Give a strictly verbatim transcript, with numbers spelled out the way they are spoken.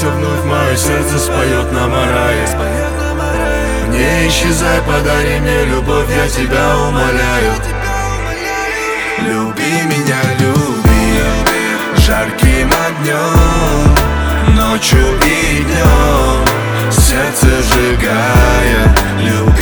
вернешься вновь, мое сердце споет нам о рае. Не исчезай, подари мне любовь, я тебя умоляю. Люби меня, люби жарким огнем, ночью и днем, сердце сжигая. Люби